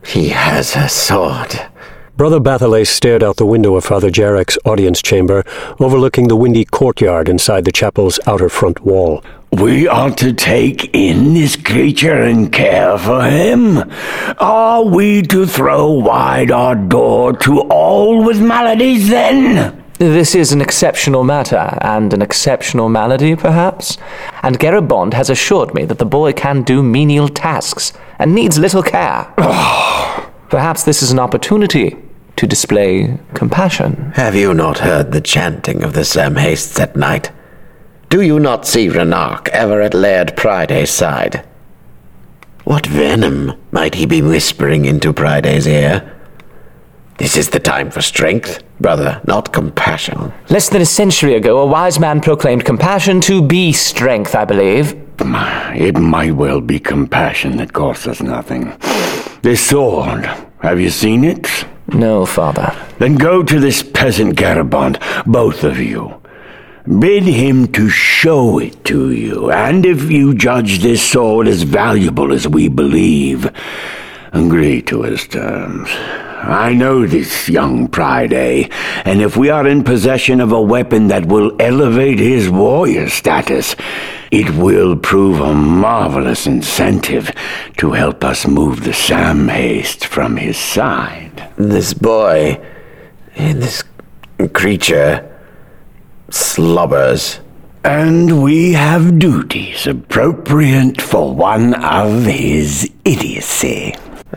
He has a sword. Brother Bathalace stared out the window of Father Jarek's audience chamber, overlooking the windy courtyard inside the chapel's outer front wall. We are to take in this creature and care for him? Are we to throw wide our door to all with maladies, then? This is an exceptional matter, and an exceptional malady, perhaps. And Garabond has assured me that the boy can do menial tasks, and needs little care. Perhaps this is an opportunity to display compassion. Have you not heard the chanting of the Samhastes at night? Do you not see Renark ever at Laird Priday's side? What venom might he be whispering into Priday's ear? This is the time for strength, brother, not compassion. Less than a century ago, a wise man proclaimed compassion to be strength, I believe. It might well be compassion that costs us nothing. This sword, have you seen it? No, Father. Then go to this peasant Garabond, both of you. Bid him to show it to you, and if you judge this sword as valuable as we believe, agree to his terms. I know this young Priday, and if we are in possession of a weapon that will elevate his warrior status, it will prove a marvelous incentive to help us move the Samhaste from his side. This boy, this creature, slobbers. And we have duties appropriate for one of his idiocy.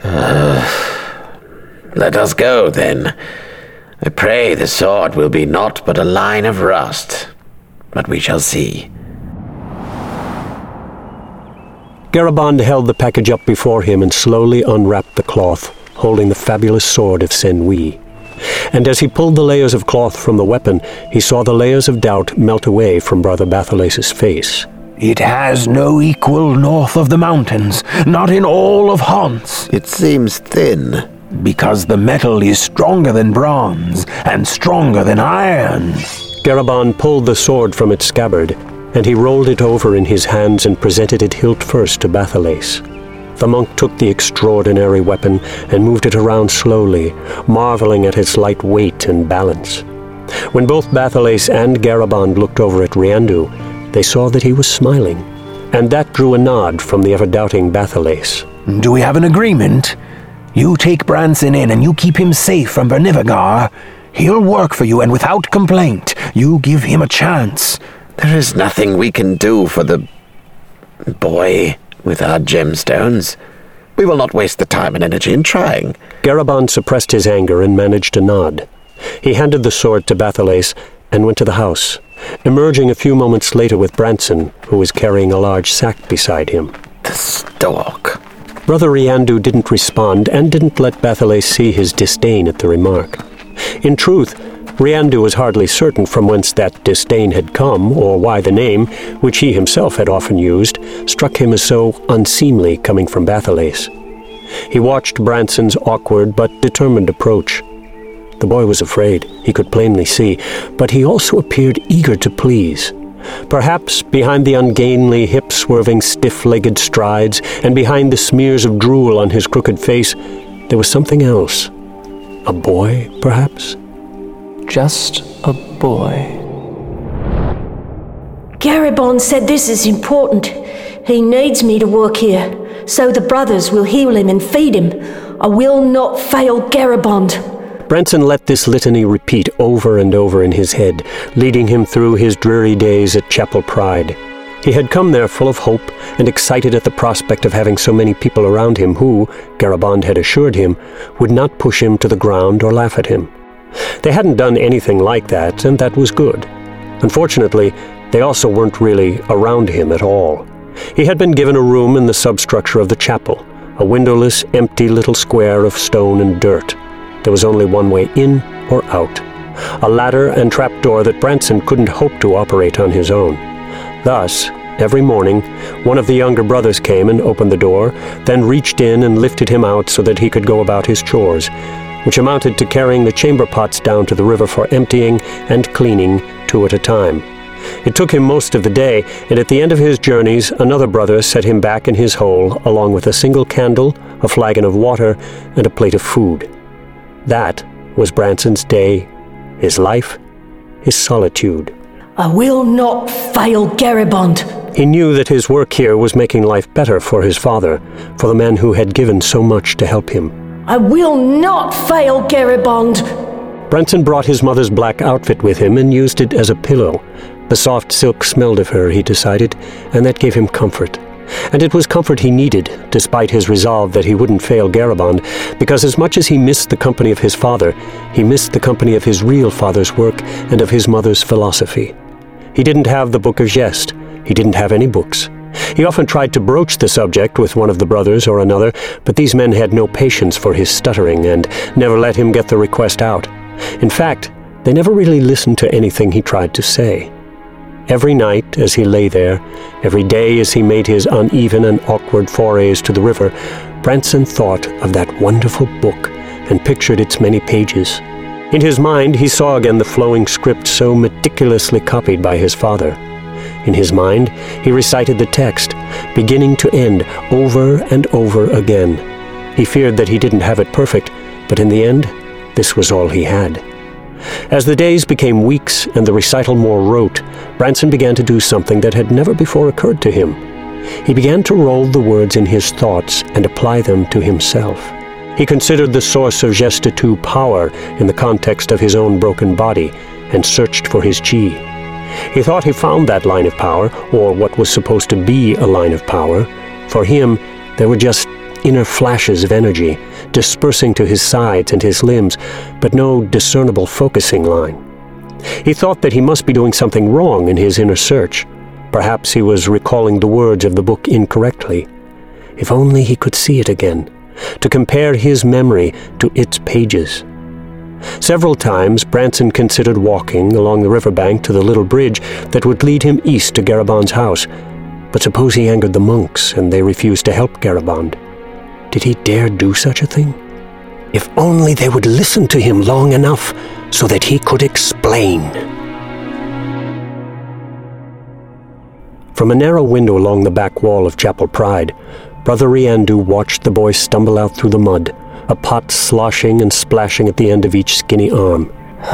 Let us go, then. I pray the sword will be naught but a line of rust, but we shall see. Garabond held the package up before him and slowly unwrapped the cloth, holding the fabulous sword of Senwi. And as he pulled the layers of cloth from the weapon, he saw the layers of doubt melt away from Brother Bathalace's face. It has no equal north of the mountains, not in all of Hants. It seems thin. Because the metal is stronger than bronze, and stronger than iron. Garabond pulled the sword from its scabbard, and he rolled it over in his hands and presented it hilt first to Bathalace. The monk took the extraordinary weapon and moved it around slowly, marveling at its light weight and balance. When both Bathalace and Garabond looked over at Riandu, they saw that he was smiling, and that drew a nod from the ever-doubting Bathalace. Do we have an agreement? You take Branson in and you keep him safe from Bernivagar. He'll work for you, and without complaint, you give him a chance. There is nothing we can do for the boy with our gemstones. We will not waste the time and energy in trying. Garabond suppressed his anger and managed a nod. He handed the sword to Bathalace and went to the house, emerging a few moments later with Branson, who was carrying a large sack beside him. The stalk. Brother Riandu didn't respond and didn't let Bathalace see his disdain at the remark. In truth, Riandu was hardly certain from whence that disdain had come, or why the name, which he himself had often used, struck him as so unseemly coming from Bathalace. He watched Branson's awkward but determined approach. The boy was afraid, he could plainly see, but he also appeared eager to please. Perhaps behind the ungainly, hip-swerving, stiff-legged strides, and behind the smears of drool on his crooked face, there was something else. A boy, perhaps? Just a boy. Garabond said this is important. He needs me to work here, so the brothers will heal him and feed him. I will not fail Garabond. Branson let this litany repeat over and over in his head, leading him through his dreary days at Chapel Pride. He had come there full of hope and excited at the prospect of having so many people around him who, Garabond had assured him, would not push him to the ground or laugh at him. They hadn't done anything like that, and that was good. Unfortunately, they also weren't really around him at all. He had been given a room in the substructure of the chapel, a windowless, empty little square of stone and dirt. There was only one way in or out, a ladder and trapdoor that Branson couldn't hope to operate on his own. Thus, every morning, one of the younger brothers came and opened the door, then reached in and lifted him out so that he could go about his chores, which amounted to carrying the chamber pots down to the river for emptying and cleaning 2 at a time. It took him most of the day, and at the end of his journeys, another brother set him back in his hole, along with a single candle, a flagon of water, and a plate of food. That was Branson's day, his life, his solitude. I will not fail Garibond. He knew that his work here was making life better for his father, for the man who had given so much to help him. I will not fail Garibond. Branson brought his mother's black outfit with him and used it as a pillow. The soft silk smelled of her, he decided, and that gave him comfort. And it was comfort he needed, despite his resolve that he wouldn't fail Garibond, because as much as he missed the company of his father, he missed the company of his real father's work and of his mother's philosophy. He didn't have the Book of Geste. He didn't have any books. He often tried to broach the subject with one of the brothers or another, but these men had no patience for his stuttering and never let him get the request out. In fact, they never really listened to anything he tried to say. Every night as he lay there, every day as he made his uneven and awkward forays to the river, Branson thought of that wonderful book and pictured its many pages. In his mind, he saw again the flowing script so meticulously copied by his father. In his mind, he recited the text, beginning to end, over and over again. He feared that he didn't have it perfect, but in the end, this was all he had. As the days became weeks and the recital more rote, Branson began to do something that had never before occurred to him. He began to roll the words in his thoughts and apply them to himself. He considered the source of Geste 2 power in the context of his own broken body and searched for his chi. He thought he found that line of power, or what was supposed to be a line of power. For him, there were just inner flashes of energy, dispersing to his sides and his limbs, but no discernible focusing line. He thought that he must be doing something wrong in his inner search. Perhaps he was recalling the words of the book incorrectly. If only he could see it again, to compare his memory to its pages. Several times Branson considered walking along the riverbank to the little bridge that would lead him east to Garibond's house. But suppose he angered the monks and they refused to help Garibond. Did he dare do such a thing? If only they would listen to him long enough so that he could explain. From a narrow window along the back wall of Chapel Pride, Brother Riandu watched the boy stumble out through the mud, a pot sloshing and splashing at the end of each skinny arm.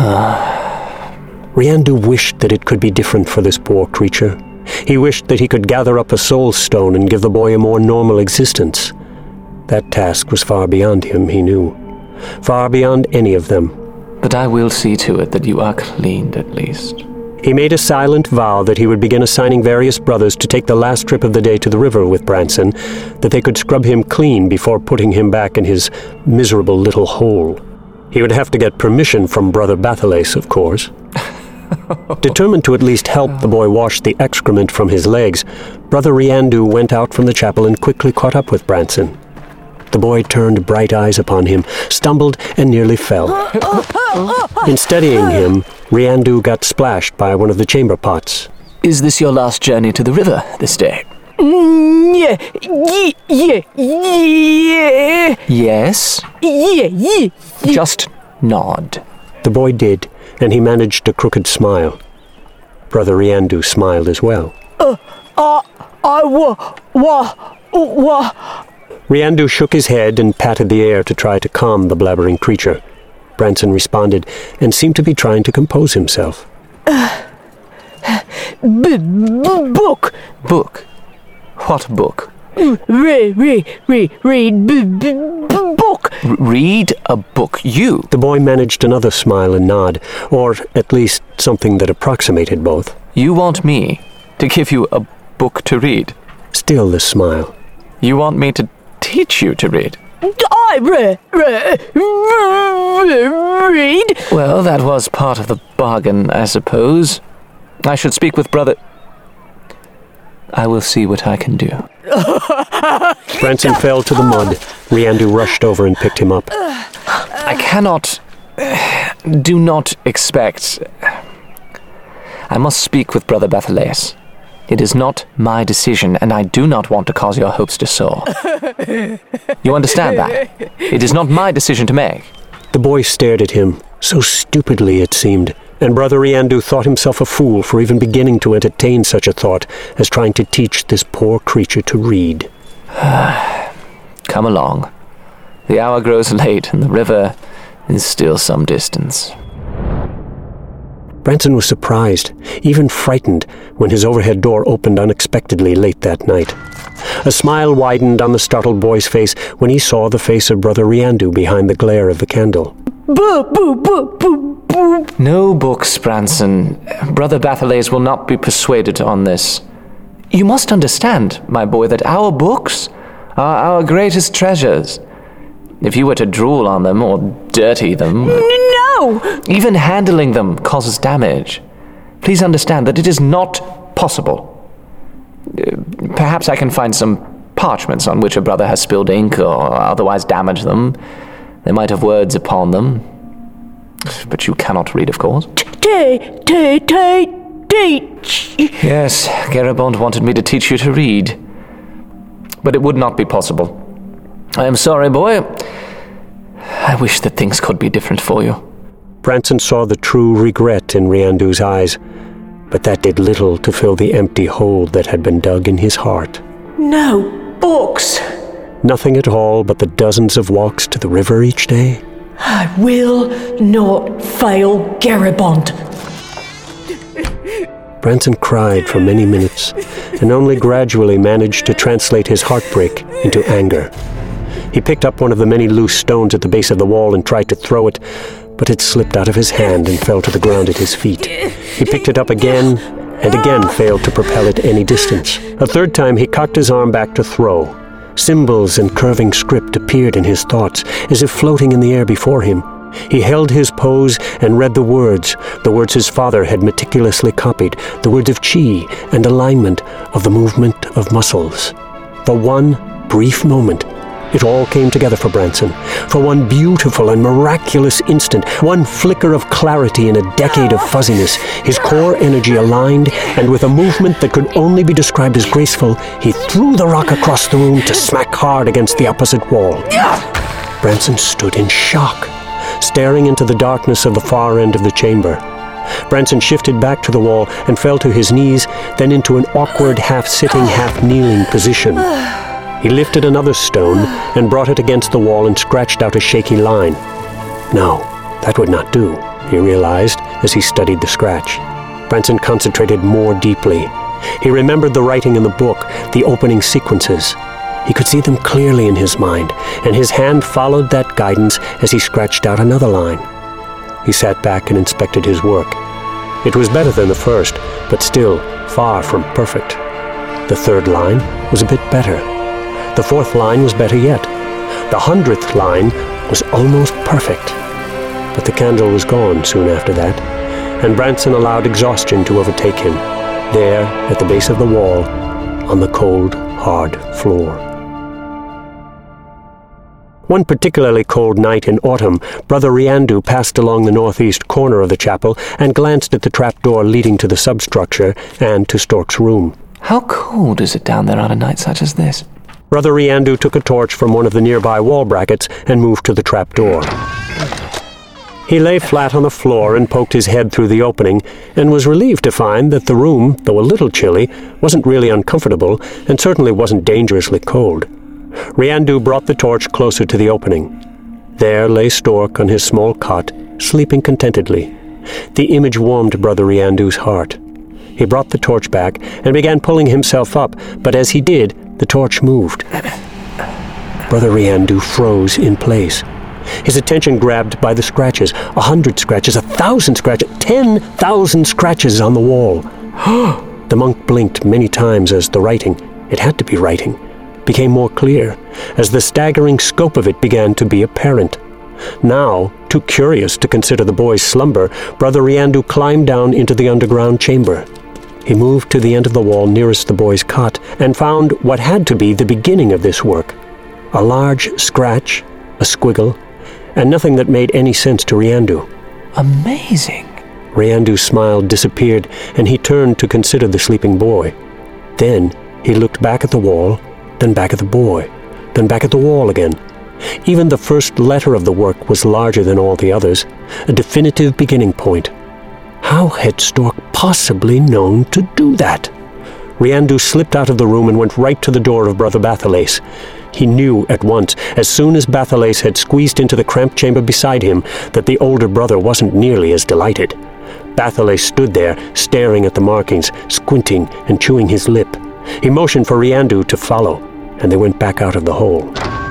Riandu wished that it could be different for this poor creature. He wished that he could gather up a soul stone and give the boy a more normal existence. That task was far beyond him, he knew. Far beyond any of them. But I will see to it that you are cleaned at least. He made a silent vow that he would begin assigning various brothers to take the last trip of the day to the river with Branson, that they could scrub him clean before putting him back in his miserable little hole. He would have to get permission from Brother Bathalace, of course. Determined to at least help the boy wash the excrement from his legs, Brother Riandu went out from the chapel and quickly caught up with Branson. The boy turned bright eyes upon him, stumbled, and nearly fell. In steadying him, Riandu got splashed by one of the chamber pots. Is this your last journey to the river this day? Yeah. Yes? Yeah. Just nod. The boy did, and he managed a crooked smile. Brother Riandu smiled as well. Riandu shook his head and patted the air to try to calm the blabbering creature. Branson responded and seemed to be trying to compose himself. Book. Book? What book? Read book. Read a book. You? The boy managed another smile and nod, or at least something that approximated both. You want me to give you a book to read? Still the smile. You want me to teach you to read? I read. Well, that was part of the bargain, I suppose. I should speak with Brother... I will see what I can do. Branson fell to the mud. Riandu rushed over and picked him up. I cannot... Do not expect... I must speak with Brother Bathalace. It is not my decision, and I do not want to cause your hopes to soar. You understand that? It is not my decision to make. The boy stared at him, so stupidly it seemed, and Brother Riandu thought himself a fool for even beginning to entertain such a thought as trying to teach this poor creature to read. Come along. The hour grows late, and the river is still some distance. Branson was surprised, even frightened, when his overhead door opened unexpectedly late that night. A smile widened on the startled boy's face when he saw the face of Brother Riandu behind the glare of the candle. Boo, boo, boo, boo, boo. No books, Branson. Brother Bathildes will not be persuaded on this. You must understand, my boy, that our books are our greatest treasures. If you were to drool on them or dirty them... No! Even handling them causes damage. Please understand that it is not possible. Perhaps I can find some parchments on which a brother has spilled ink or otherwise damaged them. They might have words upon them. But you cannot read, of course. Teach. Yes, Garibond wanted me to teach you to read. But it would not be possible. I am sorry, boy. I wish that things could be different for you. Branson saw the true regret in Riandu's eyes, but that did little to fill the empty hole that had been dug in his heart. No books. Nothing at all but the dozens of walks to the river each day. I will not fail Garibond. Branson cried for many minutes, and only gradually managed to translate his heartbreak into anger. He picked up one of the many loose stones at the base of the wall and tried to throw it, but it slipped out of his hand and fell to the ground at his feet. He picked it up again, and again failed to propel it any distance. A third time he cocked his arm back to throw. Symbols and curving script appeared in his thoughts, as if floating in the air before him. He held his pose and read the words his father had meticulously copied, the words of chi and alignment of the movement of muscles. For one brief moment, it all came together for Branson. For one beautiful and miraculous instant, one flicker of clarity in a decade of fuzziness, his core energy aligned, and with a movement that could only be described as graceful, he threw the rock across the room to smack hard against the opposite wall. Branson stood in shock, staring into the darkness of the far end of the chamber. Branson shifted back to the wall and fell to his knees, then into an awkward half-sitting, half-kneeling position. He lifted another stone and brought it against the wall and scratched out a shaky line. No, that would not do, he realized as he studied the scratch. Branson concentrated more deeply. He remembered the writing in the book, the opening sequences. He could see them clearly in his mind, and his hand followed that guidance as he scratched out another line. He sat back and inspected his work. It was better than the first, but still far from perfect. The third line was a bit better. The fourth line was better yet. The 100th line was almost perfect. But the candle was gone soon after that, and Branson allowed exhaustion to overtake him, there at the base of the wall, on the cold, hard floor. One particularly cold night in autumn, Brother Riandu passed along the northeast corner of the chapel and glanced at the trapdoor leading to the substructure and to Stork's room. How cold is it down there on a night such as this? Brother Riandu took a torch from one of the nearby wall brackets and moved to the trapdoor. He lay flat on the floor and poked his head through the opening, and was relieved to find that the room, though a little chilly, wasn't really uncomfortable and certainly wasn't dangerously cold. Riandu brought the torch closer to the opening. There lay Stork on his small cot, sleeping contentedly. The image warmed Brother Riandu's heart. He brought the torch back and began pulling himself up, but as he did, the torch moved. Brother Riandu froze in place. His attention grabbed by the scratches, 100 scratches, 1,000 scratches, 10,000 scratches on the wall. The monk blinked many times as the writing, it had to be writing, became more clear, as the staggering scope of it began to be apparent. Now, too curious to consider the boy's slumber, Brother Riandu climbed down into the underground chamber. He moved to the end of the wall nearest the boy's cot and found what had to be the beginning of this work. A large scratch, a squiggle, and nothing that made any sense to Riandu. Amazing. Riandu's smile disappeared, and he turned to consider the sleeping boy. Then he looked back at the wall, then back at the boy, then back at the wall again. Even the first letter of the work was larger than all the others, a definitive beginning point. How had Stork possibly known to do that? Riandu slipped out of the room and went right to the door of Brother Bathalace. He knew at once, as soon as Bathalace had squeezed into the cramped chamber beside him, that the older brother wasn't nearly as delighted. Bathalace stood there, staring at the markings, squinting and chewing his lip. He motioned for Riandu to follow, and they went back out of the hole.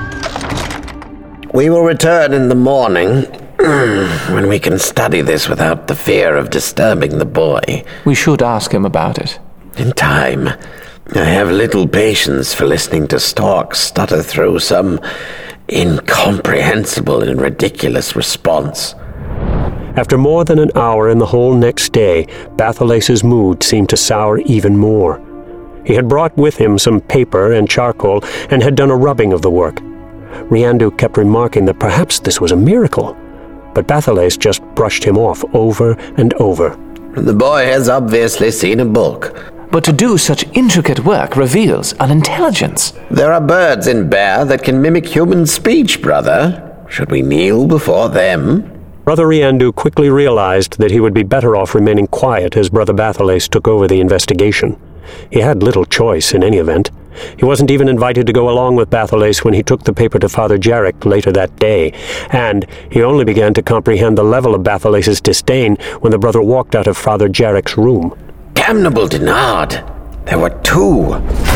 We will return in the morning, when we can study this without the fear of disturbing the boy. We should ask him about it. In time. I have little patience for listening to Stork stutter through some incomprehensible and ridiculous response. After more than an hour in the hole next day, Bathalace's mood seemed to sour even more. He had brought with him some paper and charcoal and had done a rubbing of the work. Riandu kept remarking that perhaps this was a miracle, but Bathalace just brushed him off over and over. The boy has obviously seen a book. But to do such intricate work reveals unintelligence. There are birds in Bear that can mimic human speech, brother. Should we kneel before them? Brother Riandu quickly realized that he would be better off remaining quiet as Brother Bathalace took over the investigation. He had little choice in any event. He wasn't even invited to go along with Bathalace when he took the paper to Father Jarek later that day, and he only began to comprehend the level of Bathalace's disdain when the brother walked out of Father Jarek's room. Damnable Denard! There were two!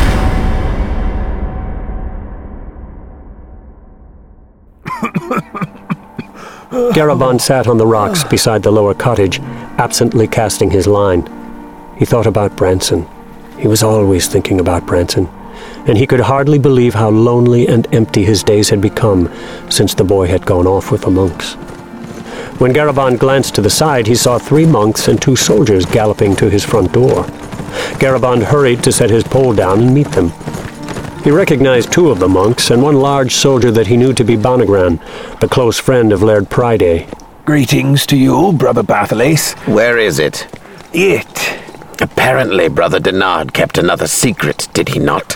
Garabon sat on the rocks beside the lower cottage, absently casting his line. He thought about Branson. He was always thinking about Branson, and he could hardly believe how lonely and empty his days had become since the boy had gone off with the monks. When Garabon glanced to the side, he saw 3 monks and 2 soldiers galloping to his front door. Garabon hurried to set his pole down and meet them. He recognized 2 of the monks and 1 large soldier that he knew to be Bonagran, the close friend of Laird Pryday. Greetings to you, Brother Bathalace. Where is it? It. Apparently Brother Denard kept another secret, did he not?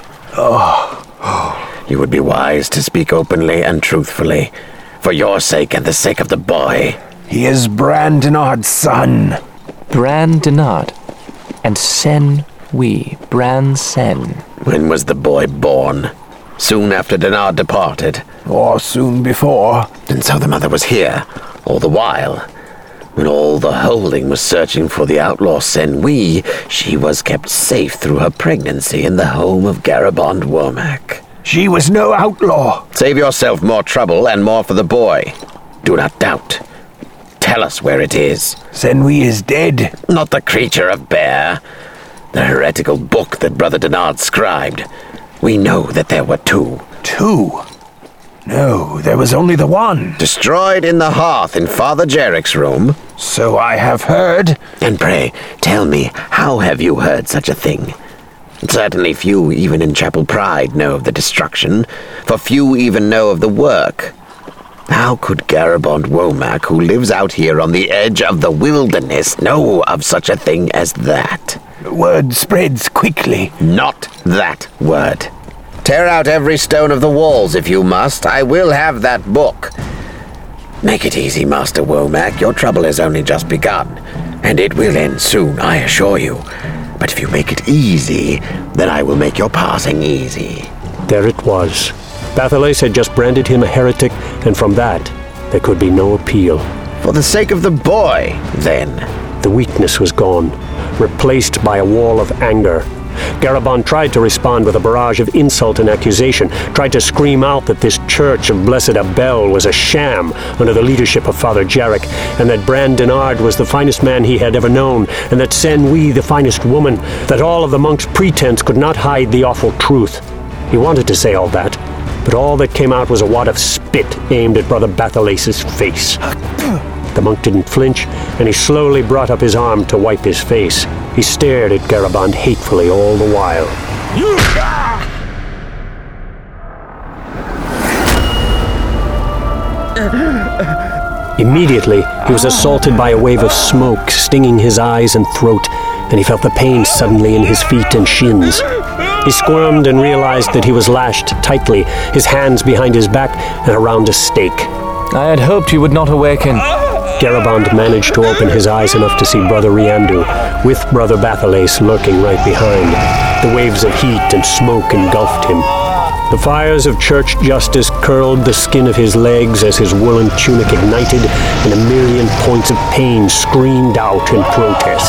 You would be wise to speak openly and truthfully, for your sake and the sake of the boy. He is Bran Denard's son. Bran Denard. And Sen Wee. Bran Sen. When was the boy born? Soon after Denard departed? Or soon before. And so the mother was here, all the while. When all the holding was searching for the outlaw Sen Wee, she was kept safe through her pregnancy in the home of Garabond Womack. She was no outlaw. Save yourself more trouble and more for the boy. Do not doubt. Tell us where it is. Sen Wee is dead. Not the creature of Bear. The heretical book that Brother Denard scribed. We know that there were 2. 2? No, there was only the 1. Destroyed in the hearth in Father Jarek's room. So I have heard. And pray, tell me, how have you heard such a thing? Certainly few even in Chapel Pride know of the destruction, for few even know of the work. How could Garabond Womack, who lives out here on the edge of the wilderness, know of such a thing as that? Word spreads quickly. Not that word. Tear out every stone of the walls if you must. I will have that book. Make it easy, Master Womack. Your trouble has only just begun, and it will end soon, I assure you. But if you make it easy, then I will make your passing easy. There it was. Bathalace had just branded him a heretic, and from that, there could be no appeal. For the sake of the boy, then. The weakness was gone, replaced by a wall of anger. Garabon tried to respond with a barrage of insult and accusation, tried to scream out that this church of Blessed Abel was a sham under the leadership of Father Jarek, and that Bran Denard was the finest man he had ever known, and that Sen Wee the finest woman, that all of the monks' pretense could not hide the awful truth. He wanted to say all that, but all that came out was a wad of spit aimed at Brother Bathalace's face. The monk didn't flinch, and he slowly brought up his arm to wipe his face. He stared at Garabond hatefully all the while. Immediately, he was assaulted by a wave of smoke, stinging his eyes and throat, and he felt the pain suddenly in his feet and shins. He squirmed and realized that he was lashed tightly, his hands behind his back and around a stake. I had hoped you would not awaken. Garibond managed to open his eyes enough to see Brother Riandu, with Brother Bathalace lurking right behind. The waves of heat and smoke engulfed him. The fires of church justice curled the skin of his legs as his woolen tunic ignited, and a million points of pain screamed out in protest.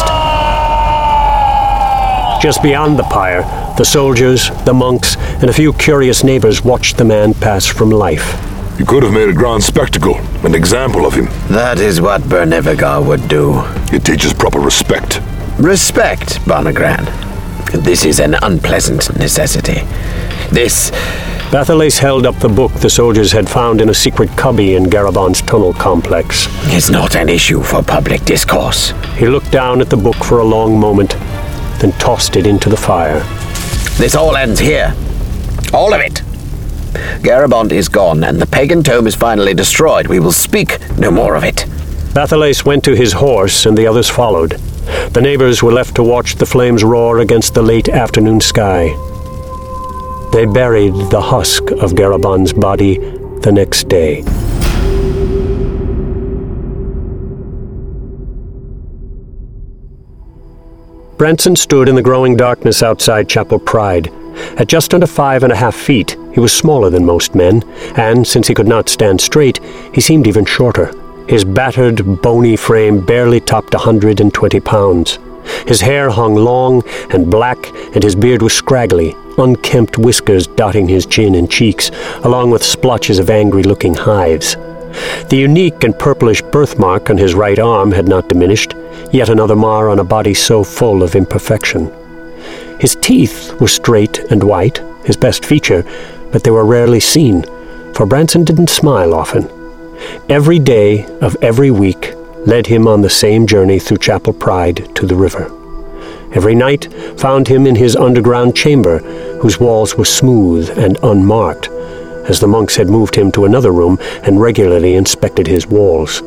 Just beyond the pyre, the soldiers, the monks, and a few curious neighbors watched the man pass from life. You could have made a grand spectacle, an example of him. That is what Bernevagar would do. It teaches proper respect. Respect, Bonagran. This is an unpleasant necessity. This... Bathalace held up the book the soldiers had found in a secret cubby in Garibond's tunnel complex. is not an issue for public discourse. He looked down at the book for a long moment, then tossed it into the fire. This all ends here. All of it. Garibond is gone, and the pagan tome is finally destroyed. We will speak no more of it. Bathalace went to his horse, and the others followed. The neighbors were left to watch the flames roar against the late afternoon sky. They buried the husk of Garibond's body the next day. Branson stood in the growing darkness outside Chapel Pride. At just under 5.5 feet, he was smaller than most men, and since he could not stand straight, he seemed even shorter. His battered, bony frame barely topped 120 pounds. His hair hung long and black, and his beard was scraggly, unkempt whiskers dotting his chin and cheeks, along with splotches of angry-looking hives. The unique and purplish birthmark on his right arm had not diminished, yet another mar on a body so full of imperfection. His teeth were straight and white, his best feature, but they were rarely seen, for Branson didn't smile often. Every day of every week led him on the same journey through Chapel Pride to the river. Every night found him in his underground chamber, whose walls were smooth and unmarked, as the monks had moved him to another room and regularly inspected his walls.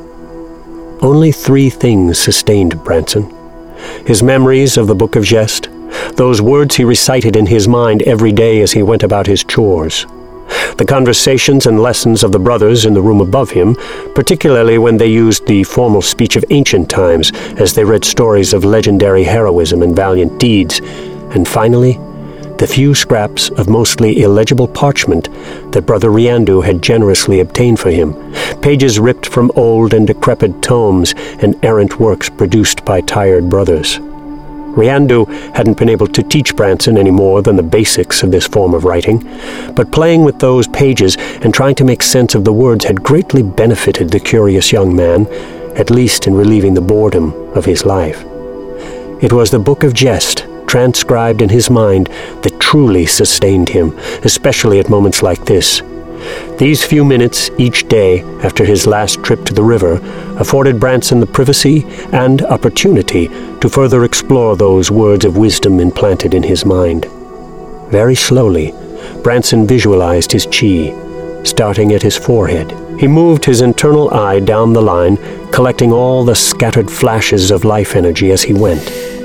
Only 3 things sustained Branson: his memories of the Book of Gest, those words he recited in his mind every day as he went about his chores, the conversations and lessons of the brothers in the room above him, particularly when they used the formal speech of ancient times as they read stories of legendary heroism and valiant deeds, and finally, the few scraps of mostly illegible parchment that Brother Riandu had generously obtained for him, pages ripped from old and decrepit tomes and errant works produced by tired brothers. Riandu hadn't been able to teach Branson any more than the basics of this form of writing, but playing with those pages and trying to make sense of the words had greatly benefited the curious young man, at least in relieving the boredom of his life. It was the Book of Gest, transcribed in his mind, that truly sustained him, especially at moments like this. These few minutes each day after his last trip to the river afforded Branson the privacy and opportunity to further explore those words of wisdom implanted in his mind. Very slowly, Branson visualized his chi, starting at his forehead. He moved his internal eye down the line, collecting all the scattered flashes of life energy as he went.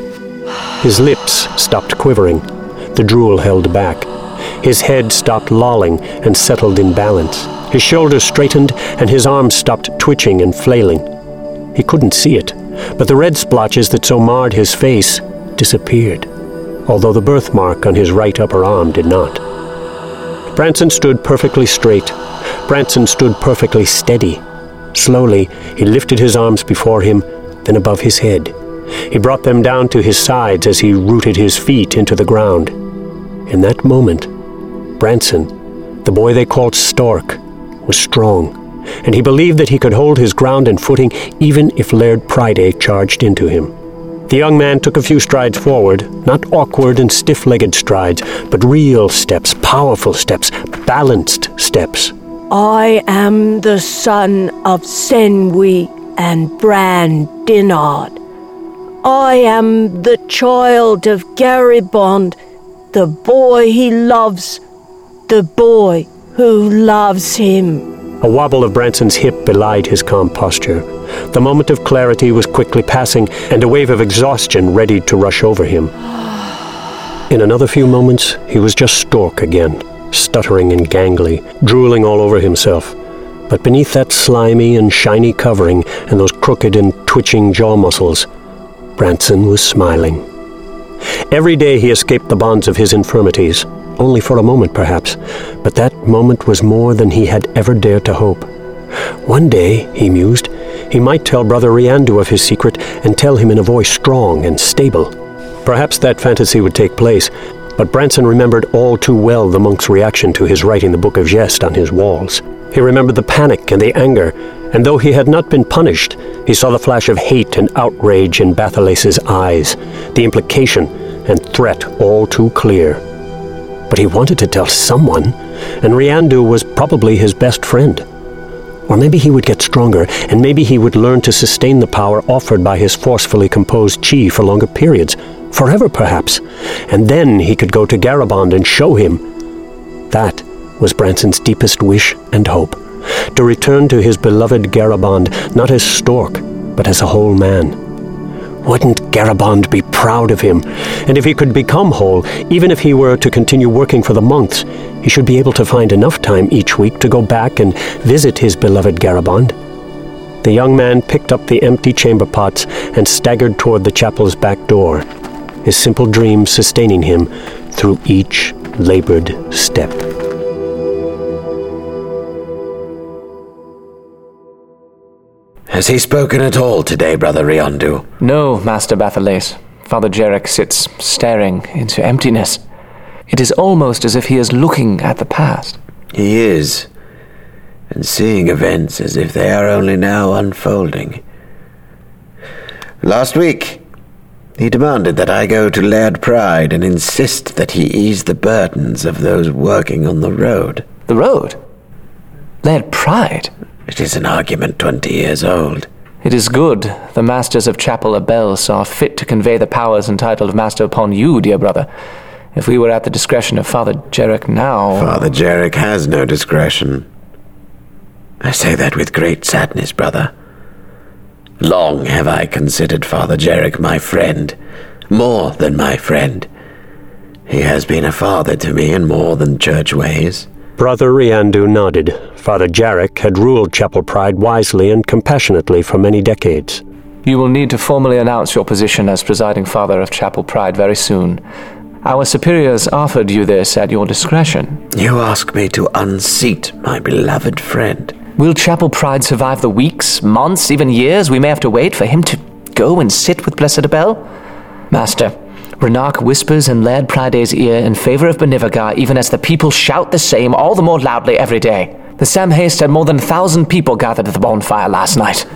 His lips stopped quivering. The drool held back. His head stopped lolling and settled in balance. His shoulders straightened and his arms stopped twitching and flailing. He couldn't see it, but the red splotches that so marred his face disappeared, although the birthmark on his right upper arm did not. Branson stood perfectly straight. Branson stood perfectly steady. Slowly, he lifted his arms before him, then above his head. He brought them down to his sides as he rooted his feet into the ground. In that moment, Branson, the boy they called Stork, was strong, and he believed that he could hold his ground and footing even if Laird Pryday charged into him. The young man took a few strides forward, not awkward and stiff-legged strides, but real steps, powerful steps, balanced steps. I am the son of Senwi and Bran Dinard. I am the child of Garibond, the boy he loves, the boy who loves him. A wobble of Branson's hip belied his calm posture. The moment of clarity was quickly passing, and a wave of exhaustion readied to rush over him. In another few moments, he was just Stork again, stuttering and gangly, drooling all over himself. But beneath that slimy and shiny covering and those crooked and twitching jaw muscles, Branson was smiling. Every day he escaped the bonds of his infirmities, only for a moment perhaps, but that moment was more than he had ever dared to hope. One day, he mused, he might tell Brother Riandu of his secret and tell him in a voice strong and stable. Perhaps that fantasy would take place, but Branson remembered all too well the monk's reaction to his writing the Book of Gest on his walls. He remembered the panic and the anger, and though he had not been punished, he saw the flash of hate and outrage in Bathalace's eyes, the implication and threat all too clear. But he wanted to tell someone, and Riandu was probably his best friend. Or maybe he would get stronger, and maybe he would learn to sustain the power offered by his forcefully composed chi for longer periods, forever perhaps, and then he could go to Garabond and show him. That was Branson's deepest wish and hope, to return to his beloved Garabond, not as Stork, but as a whole man. Wouldn't Garabond be proud of him? And if he could become whole, even if he were to continue working for the monks, he should be able to find enough time each week to go back and visit his beloved Garabond. The young man picked up the empty chamber pots and staggered toward the chapel's back door, his simple dream sustaining him through each labored step. Has he spoken at all today, Brother Riandu? No, Master Bathalace. Father Jarek sits staring into emptiness. It is almost as if he is looking at the past. He is, and seeing events as if they are only now unfolding. Last week, he demanded that I go to Laird Pride and insist that he ease the burdens of those working on the road. The road? Laird Pride? It is an argument 20 years old. It is good the masters of Chapel Abel saw fit to convey the powers entitled master upon you, dear brother. If we were at the discretion of Father Jarek now... Father Jarek has no discretion. I say that with great sadness, brother. Long have I considered Father Jarek my friend, more than my friend. He has been a father to me in more than church ways. Brother Riandu nodded. Father Jarek had ruled Chapel Pride wisely and compassionately for many decades. You will need to formally announce your position as presiding father of Chapel Pride very soon. Our superiors offered you this at your discretion. You ask me to unseat my beloved friend. Will Chapel Pride survive the weeks, months, even years we may have to wait for him to go and sit with Blessed Abel? Master, Renark whispers in Laird Pride's ear in favor of Benivagar even as the people shout the same all the more loudly every day. The Samhaste had more than 1,000 people gathered at the bonfire last night.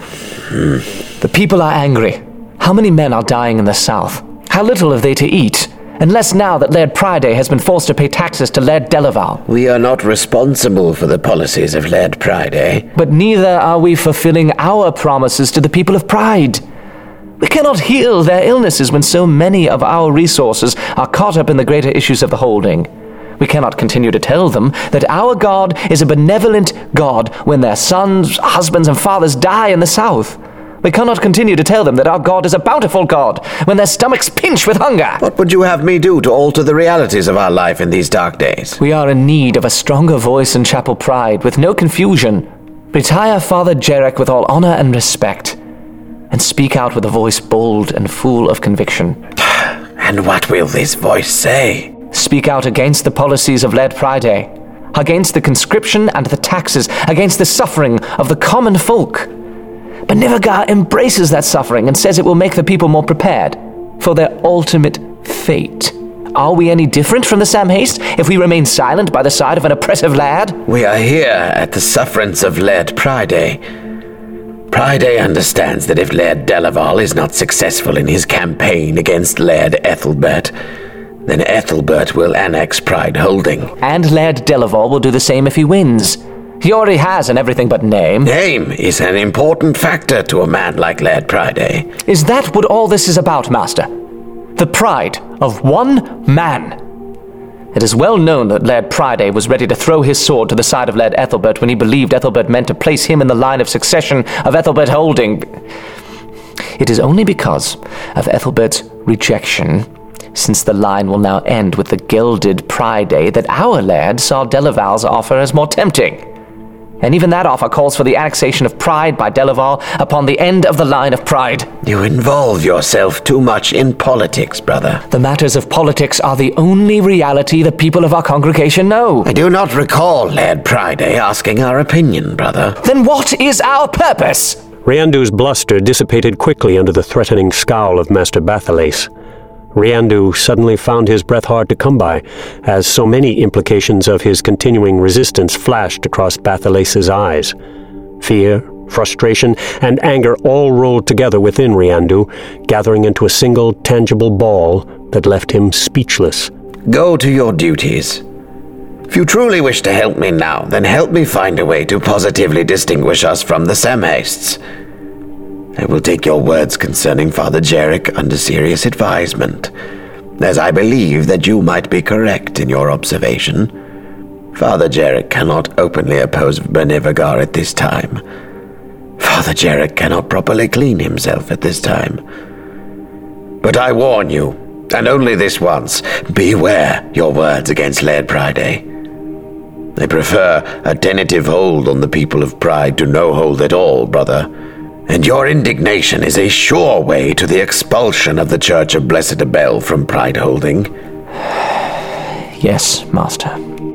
The people are angry. How many men are dying in the south? How little have they to eat? And less now that Laird Pride has been forced to pay taxes to Laird Delaval. We are not responsible for the policies of Laird Pride. But neither are we fulfilling our promises to the people of Pride. We cannot heal their illnesses when so many of our resources are caught up in the greater issues of the holding. We cannot continue to tell them that our God is a benevolent God when their sons, husbands, and fathers die in the south. We cannot continue to tell them that our God is a bountiful God when their stomachs pinch with hunger. What would you have me do to alter the realities of our life in these dark days? We are in need of a stronger voice in Chapel Pride with no confusion. Retire Father Jarek with all honor and respect, and speak out with a voice bold and full of conviction. And what will this voice say? Speak out against the policies of Laird Pride, against the conscription and the taxes, against the suffering of the common folk. Benivagar embraces that suffering and says it will make the people more prepared for their ultimate fate. Are we any different from the Samhaste if we remain silent by the side of an oppressive lad? We are here at the sufferance of Laird Pride. Pride understands that if Laird Delaval is not successful in his campaign against Laird Ethelbert, then Ethelbert will annex Pride Holding. And Laird Delaval will do the same if he wins. He already has an everything but name. Name is an important factor to a man like Laird Pride. Is that what all this is about, Master? The pride of one man. It is well known that Laird Pride was ready to throw his sword to the side of Laird Ethelbert when he believed Ethelbert meant to place him in the line of succession of Ethelbert Holding. It is only because of Ethelbert's rejection, since the line will now end with the gelded Pride, that our lad saw Delaval's offer as more tempting. And even that offer calls for the annexation of Pride by Delaval upon the end of the line of Pride. You involve yourself too much in politics, brother. The matters of politics are the only reality the people of our congregation know. I do not recall Laird Priday asking our opinion, brother. Then what is our purpose? Riandu's bluster dissipated quickly under the threatening scowl of Master Bathalace. Riandu suddenly found his breath hard to come by, as so many implications of his continuing resistance flashed across Bathalace's eyes. Fear, frustration, and anger all rolled together within Riandu, gathering into a single tangible ball that left him speechless. Go to your duties. If you truly wish to help me now, then help me find a way to positively distinguish us from the Samhastes. I will take your words concerning Father Jarek under serious advisement, as I believe that you might be correct in your observation. Father Jarek cannot openly oppose Bernivagar at this time. Father Jarek cannot properly clean himself at this time. But I warn you, and only this once, beware your words against Laird Priday. I prefer a tentative hold on the people of Pride to no hold at all, brother. And your indignation is a sure way to the expulsion of the Church of Blessed Abel from Pride holding. Yes, Master.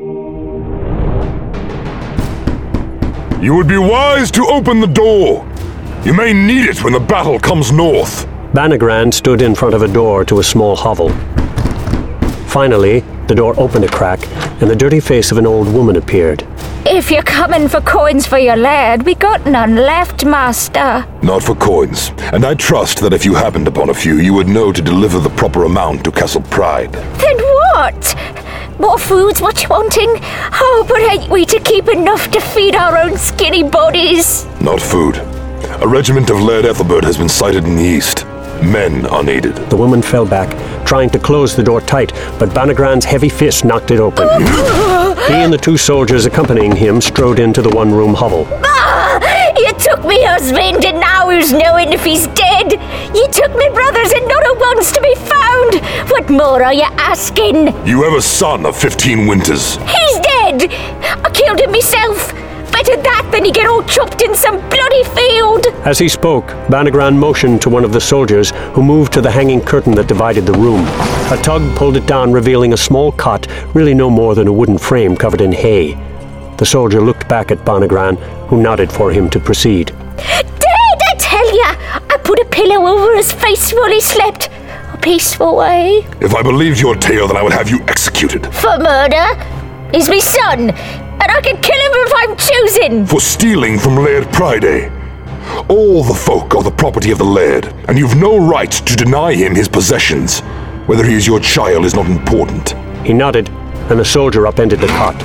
You would be wise to open the door. You may need it when the battle comes north. Banagran stood in front of a door to a small hovel. Finally, the door opened a crack, and the dirty face of an old woman appeared. If you're coming for coins for your lad, we got none left, Master. Not for coins, and I trust that if you happened upon a few, you would know to deliver the proper amount to Castle Pride. Then what? More food's what you wanting? Oh, but ain't we to keep enough to feed our own skinny bodies? Not food. A regiment of Laird Ethelbert has been sighted in the east. Men are needed. The woman fell back, trying to close the door tight, but Banagran's heavy fist knocked it open. He and the two soldiers accompanying him strode into the one-room hovel. You took me husband, and now who's knowing if he's dead? You took me brothers, and not a one's to be found. What more are you asking? You have a son of 15 winters. He's dead. I killed him myself. Better that than he get all chopped in some bloody field. As he spoke, Banagran motioned to one of the soldiers, who moved to the hanging curtain that divided the room. A tug pulled it down, revealing a small cot, really no more than a wooden frame covered in hay. The soldier looked back at Banagran, who nodded for him to proceed. Dead, I tell ya! I put a pillow over his face while he slept. A peaceful way. If I believed your tale, then I would have you executed. For murder? He's my son, and I can kill him if I'm choosing. For stealing from Laird Priday. All the folk are the property of the Laird, and you've no right to deny him his possessions. Whether he is your child is not important. He nodded, and the soldier upended the cot.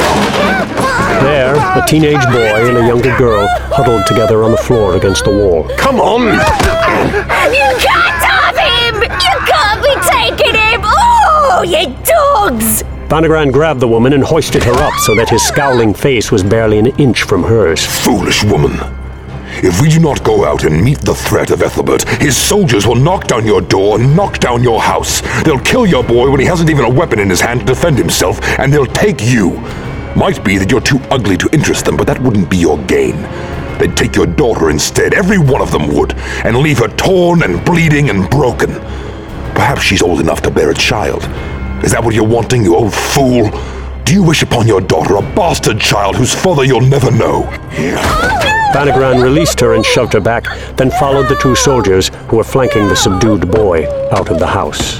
There, a teenage boy and a younger girl huddled together on the floor against the wall. Come on! You can't have him! You can't be taking him! Oh, you dogs! Banagran grabbed the woman and hoisted her up so that his scowling face was barely an inch from hers. Foolish woman. If we do not go out and meet the threat of Ethelbert, his soldiers will knock down your door and knock down your house. They'll kill your boy when he hasn't even a weapon in his hand to defend himself, and they'll take you. Might be that you're too ugly to interest them, but that wouldn't be your gain. They'd take your daughter instead, every one of them would, and leave her torn and bleeding and broken. Perhaps she's old enough to bear a child. Is that what you're wanting, you old fool? Do you wish upon your daughter a bastard child whose father you'll never know? Banagran released her and shoved her back, then followed the two soldiers who were flanking the subdued boy out of the house.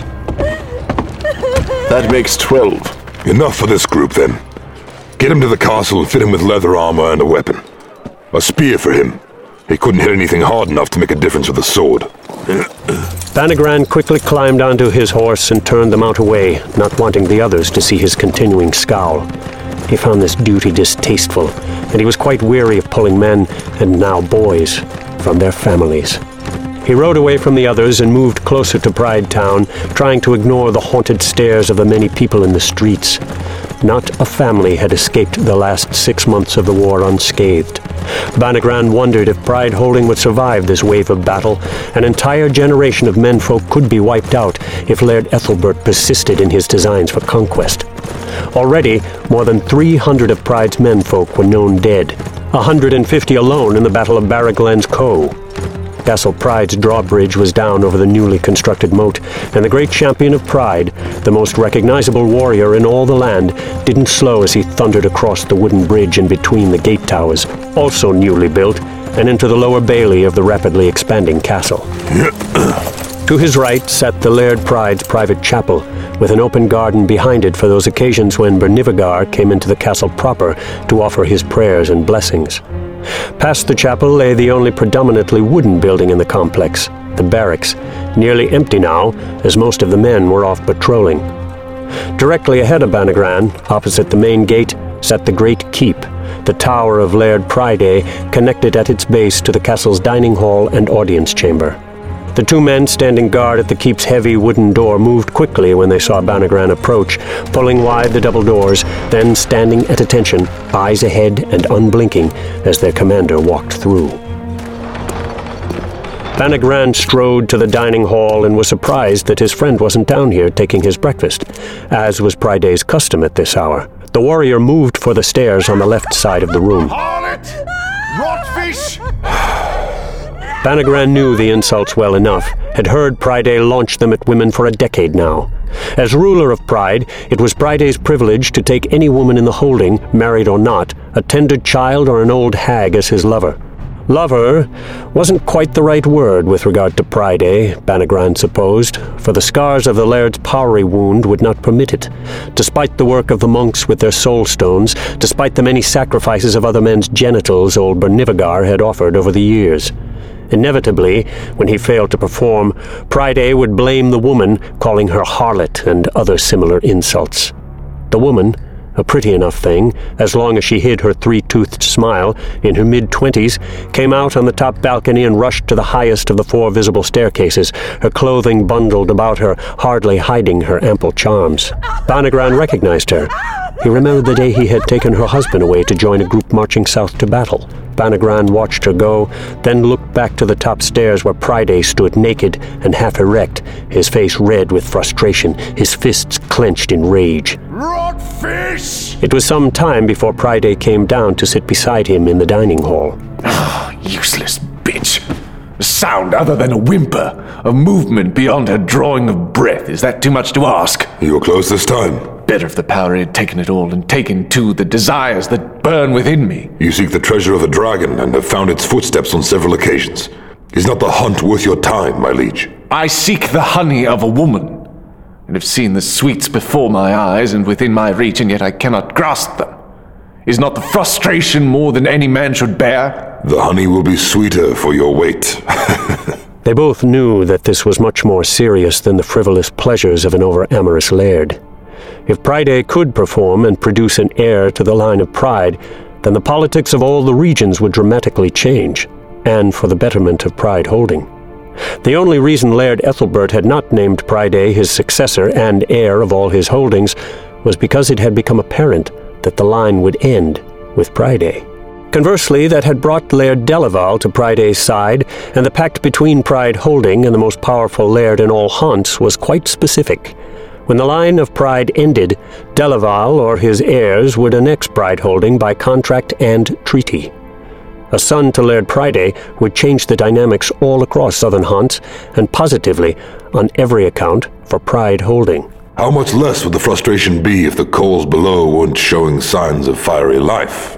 That makes 12. Enough for this group, then. Get him to the castle and fit him with leather armor and a weapon. A spear for him. He couldn't hit anything hard enough to make a difference with a sword. Banagran quickly climbed onto his horse and turned the mount away, not wanting the others to see his continuing scowl. He found this duty distasteful, and he was quite weary of pulling men, and now boys, from their families. He rode away from the others and moved closer to Pride Town, trying to ignore the haunted stares of the many people in the streets. Not a family had escaped the last 6 months of the war unscathed. Banagran wondered if Pride Holding would survive this wave of battle. An entire generation of menfolk could be wiped out if Laird Ethelbert persisted in his designs for conquest. Already, more than 300 of Pride's menfolk were known dead, 150 alone in the Battle of Barraglen's Cove. Castle Pride's drawbridge was down over the newly constructed moat, and the great champion of Pride, the most recognizable warrior in all the land, didn't slow as he thundered across the wooden bridge in between the gate towers, also newly built, and into the lower bailey of the rapidly expanding castle. To his right sat the Laird Pride's private chapel, with an open garden behind it for those occasions when Bernivagar came into the castle proper to offer his prayers and blessings. Past the chapel lay the only predominantly wooden building in the complex, the barracks, nearly empty now, as most of the men were off patrolling. Directly ahead of Banagran, opposite the main gate, sat the Great Keep, the tower of Laird Priday, connected at its base to the castle's dining hall and audience chamber. The two men standing guard at the keep's heavy wooden door moved quickly when they saw Banagran approach, pulling wide the double doors, then standing at attention, eyes ahead and unblinking, as their commander walked through. Banagran strode to the dining hall and was surprised that his friend wasn't down here taking his breakfast, as was Priday's custom at this hour. The warrior moved for the stairs on the left side of the room. Harlot! Rotfish! Banagran knew the insults well enough, had heard Priday launch them at women for a decade now. As ruler of Pride, it was Priday's privilege to take any woman in the holding, married or not, a tender child or an old hag as his lover. Lover wasn't quite the right word with regard to Priday, Banagran supposed, for the scars of the Laird's Powery wound would not permit it, despite the work of the monks with their soul stones, despite the many sacrifices of other men's genitals old Bernivagar had offered over the years. Inevitably, when he failed to perform, Priday would blame the woman, calling her harlot and other similar insults. The woman, a pretty enough thing, as long as she hid her three-toothed smile, in her mid-20s, came out on the top balcony and rushed to the highest of the 4 visible staircases, her clothing bundled about her, hardly hiding her ample charms. Banagran recognized her. He remembered the day he had taken her husband away to join a group marching south to battle. Banagran watched her go, then looked back to the top stairs where Priday stood naked and half erect, his face red with frustration, his fists clenched in rage. Rotfish! It was some time before Priday came down to sit beside him in the dining hall. Useless bitch. A sound other than a whimper, a movement beyond her drawing of breath. Is that too much to ask? You were close this time. Better if the power had taken it all, and taken, too, the desires that burn within me. You seek the treasure of the dragon, and have found its footsteps on several occasions. Is not the hunt worth your time, my liege? I seek the honey of a woman, and have seen the sweets before my eyes and within my reach, and yet I cannot grasp them. Is not the frustration more than any man should bear? The honey will be sweeter for your weight. They both knew that this was much more serious than the frivolous pleasures of an over-amorous laird. If Priday could perform and produce an heir to the line of Pride, then the politics of all the regions would dramatically change, and for the betterment of Pride Holding. The only reason Laird Ethelbert had not named Priday his successor and heir of all his holdings was because it had become apparent that the line would end with Priday. Conversely, that had brought Laird Delaval to Priday's side, and the pact between Pride Holding and the most powerful laird in all Hants was quite specific. When the line of Pride ended, Delaval or his heirs would annex Pride Holding by contract and treaty. A son to Laird Priday would change the dynamics all across southern Hants, and positively, on every account, for Pride Holding. How much less would the frustration be if the coals below weren't showing signs of fiery life?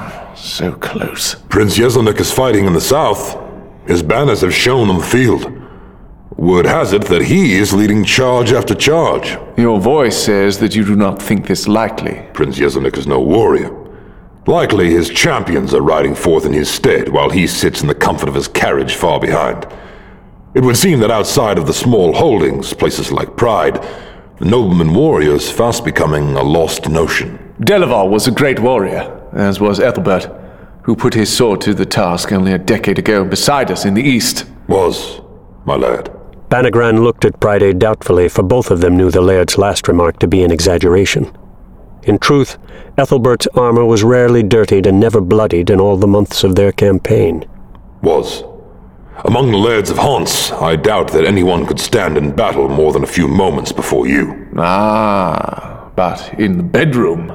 So close. Prince Yezlanik is fighting in the south. His banners have shown on the field. Word has it that he is leading charge after charge. Your voice says that you do not think this likely. Prince Yezlanik is no warrior. Likely his champions are riding forth in his stead while he sits in the comfort of his carriage far behind. It would seem that outside of the small holdings, places like Pride, the nobleman warrior is fast becoming a lost notion. Delaval was a great warrior, as was Ethelbert, who put his sword to the task only a decade ago beside us in the east. Was, my lad. Banagran looked at Priday doubtfully, for both of them knew the laird's last remark to be an exaggeration. In truth, Ethelbert's armor was rarely dirtied and never bloodied in all the months of their campaign. Was. Among the lairds of Hants, I doubt that anyone could stand in battle more than a few moments before you. Ah, But in the bedroom...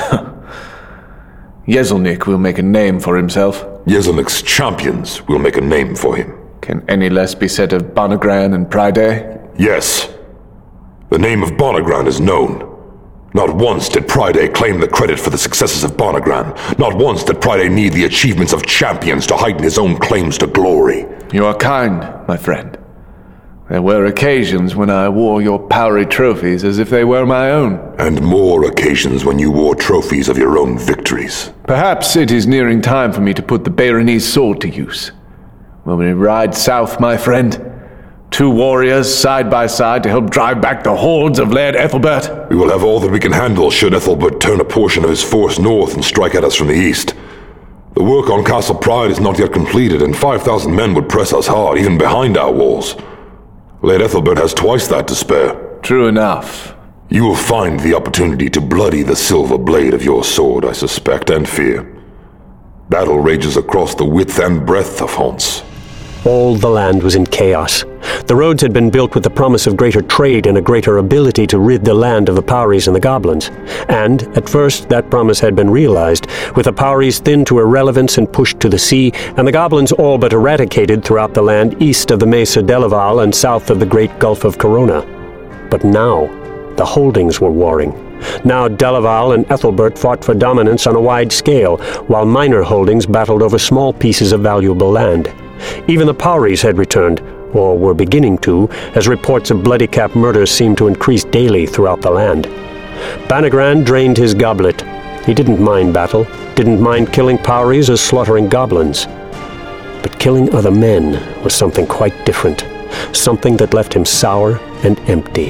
Jeselnik will make a name for himself. Jeselnik's champions will make a name for him. Can any less be said of Bonagran and Pryde? Yes. The name of Bonagran is known. Not once did Pryde claim the credit for the successes of Bonagran. Not once did Pryde need the achievements of champions to heighten his own claims to glory. You are kind, my friend. There were occasions when I wore your Powery trophies as if they were my own. And more occasions when you wore trophies of your own victories. Perhaps it is nearing time for me to put the Baronese sword to use. Will we ride south, my friend? 2 warriors side by side to help drive back the hordes of Laird Ethelbert? We will have all that we can handle should Ethelbert turn a portion of his force north and strike at us from the east. The work on Castle Pride is not yet completed, and 5,000 men would press us hard, even behind our walls. Laird Ethelbert has twice that to spare. True enough. You will find the opportunity to bloody the silver blade of your sword, I suspect, and fear. Battle rages across the width and breadth of Hants. All the land was in chaos. The roads had been built with the promise of greater trade and a greater ability to rid the land of the Powries and the goblins. And, at first, that promise had been realized, with the Powries thinned to irrelevance and pushed to the sea, and the goblins all but eradicated throughout the land east of the Mesa Delaval and south of the Great Gulf of Corona. But now, the holdings were warring. Now Delaval and Ethelbert fought for dominance on a wide scale, while minor holdings battled over small pieces of valuable land. Even the Powries had returned, or were beginning to, as reports of Bloody Cap murders seemed to increase daily throughout the land. Banagran drained his goblet. He didn't mind battle, didn't mind killing Powries or slaughtering goblins. But killing other men was something quite different, something that left him sour and empty.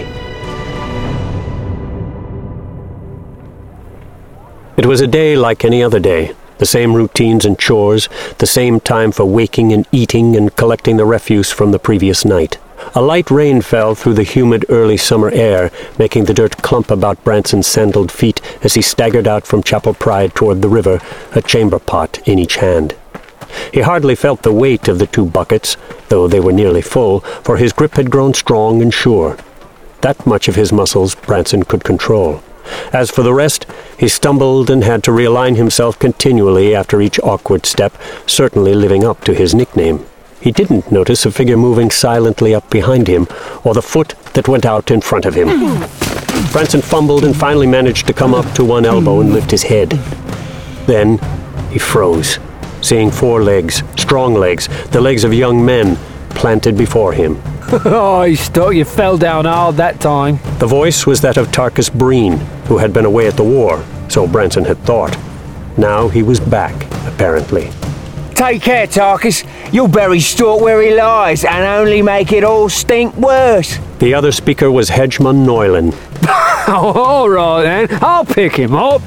It was a day like any other day. The same routines and chores, the same time for waking and eating and collecting the refuse from the previous night. A light rain fell through the humid early summer air, making the dirt clump about Branson's sandaled feet as he staggered out from Chapel Pride toward the river, a chamber pot in each hand. He hardly felt the weight of the 2 buckets, though they were nearly full, for his grip had grown strong and sure. That much of his muscles Branson could control. As for the rest, he stumbled and had to realign himself continually after each awkward step, certainly living up to his nickname. He didn't notice a figure moving silently up behind him, or the foot that went out in front of him. Branson fumbled and finally managed to come up to one elbow and lift his head. Then he froze, seeing 4 legs, strong legs, the legs of young men, planted before him. Oh, you stuck, you fell down hard that time. The voice was that of Tarkus Breen, who had been away at the war, so Branson had thought. Now he was back, apparently. Take care, Tarkus. You'll bury Stork where he lies and only make it all stink worse. The other speaker was Hedgemon Noylan. Oh, all right then, I'll pick him up.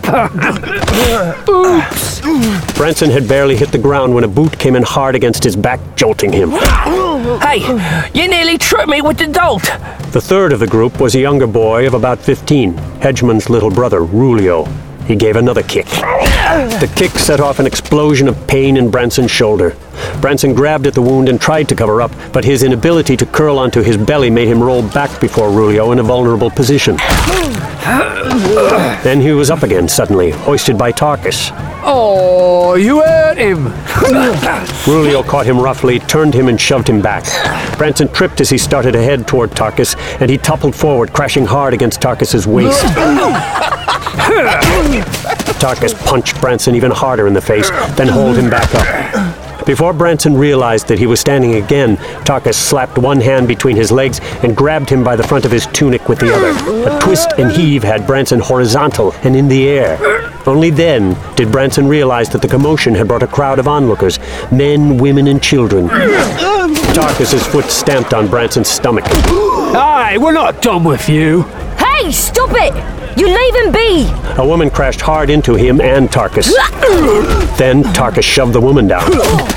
Oops. Branson had barely hit the ground when a boot came in hard against his back, jolting him. Hey, you nearly tripped me with the dolt. The third of the group was a younger boy of about 15, Hedgemon's little brother, Rulio. He gave another kick. The kick set off an explosion of pain in Branson's shoulder. Branson grabbed at the wound and tried to cover up, but his inability to curl onto his belly made him roll back before Rulio in a vulnerable position. Then he was up again suddenly, hoisted by Tarkus. Oh, you hurt him! Rulio caught him roughly, turned him and shoved him back. Branson tripped as he started to head toward Tarkus, and he toppled forward, crashing hard against Tarkus's waist. Tarkus punched Branson even harder in the face, then hauled him back up. Before Branson realized that he was standing again, Tarkus slapped one hand between his legs and grabbed him by the front of his tunic with the other. A twist and heave had Branson horizontal and in the air. Only then did Branson realize that the commotion had brought a crowd of onlookers, men, women, and children. Tarkus's foot stamped on Branson's stomach. Hey, we're not done with you. Hey, stop it! You leave him be! A woman crashed hard into him and Tarkus. Then Tarkus shoved the woman down.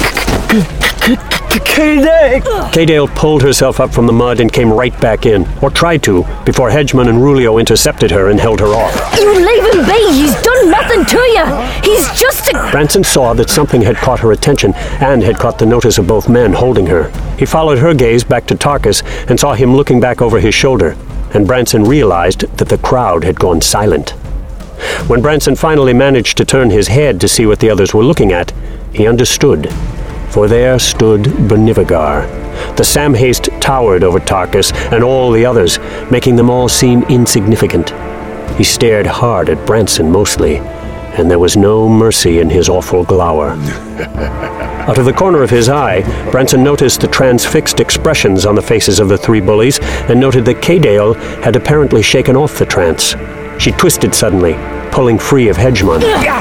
Kadale pulled herself up from the mud and came right back in, or tried to, before Hedgemon and Rulio intercepted her and held her off. You leave him be! He's done nothing to you! He's just a... Branson saw that something had caught her attention and had caught the notice of both men holding her. He followed her gaze back to Tarkus and saw him looking back over his shoulder. and Branson realized that the crowd had gone silent. When Branson finally managed to turn his head to see what the others were looking at, he understood. For there stood Bernivagar. The Samhaste towered over Tarkus and all the others, making them all seem insignificant. He stared hard at Branson mostly, and there was no mercy in his awful glower. Out of the corner of his eye, Branson noticed the transfixed expressions on the faces of the three bullies and noted that Kaydale had apparently shaken off the trance. She twisted suddenly, pulling free of Hedgemon.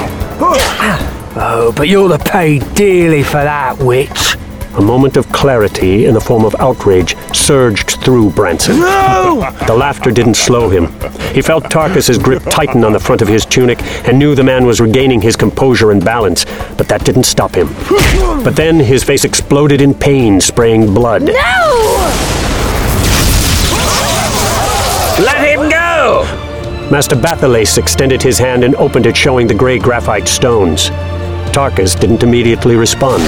Oh, but you'll have paid dearly for that, witch. A moment of clarity in the form of outrage surged through Branson. No! The laughter didn't slow him. He felt Tarkus's grip tighten on the front of his tunic and knew the man was regaining his composure and balance, but that didn't stop him. But then his face exploded in pain, spraying blood. No! Let him go! Master Bathalace extended his hand and opened it, showing the gray graphite stones. Tarkus didn't immediately respond.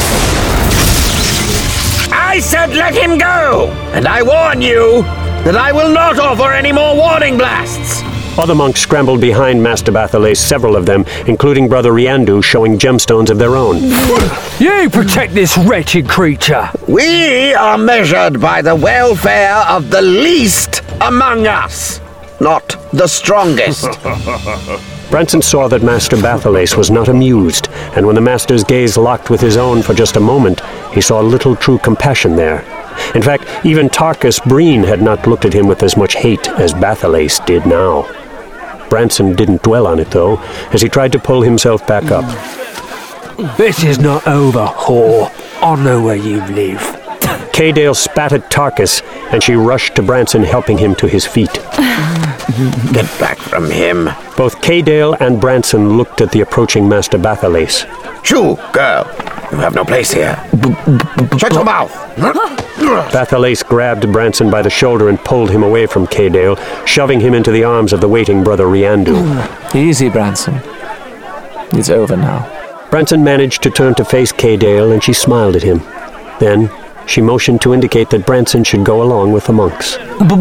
I said let him go! And I warn you that I will not offer any more warning blasts! Other monks scrambled behind Master Bathalace, several of them, including Brother Riandu, showing gemstones of their own. You protect this wretched creature! We are measured by the welfare of the least among us, not the strongest. Branson saw that Master Bathalace was not amused, and when the Master's gaze locked with his own for just a moment, he saw little true compassion there. In fact, even Tarkus Breen had not looked at him with as much hate as Bathalace did now. Branson didn't dwell on it, though, as he tried to pull himself back up. This is not over, whore. I know where you live. Kaydale spat at Tarkus, and she rushed to Branson, helping him to his feet. Get back from him. Both Kaydale and Branson looked at the approaching Master Bathalace. Shoo, girl. You have no place here. Shut your mouth. Bathalace grabbed Branson by the shoulder and pulled him away from Kaydale, shoving him into the arms of the waiting Brother Riandu. Easy, Branson. It's over now. Branson managed to turn to face Kaydale, and she smiled at him. Then she motioned to indicate that Branson should go along with the monks.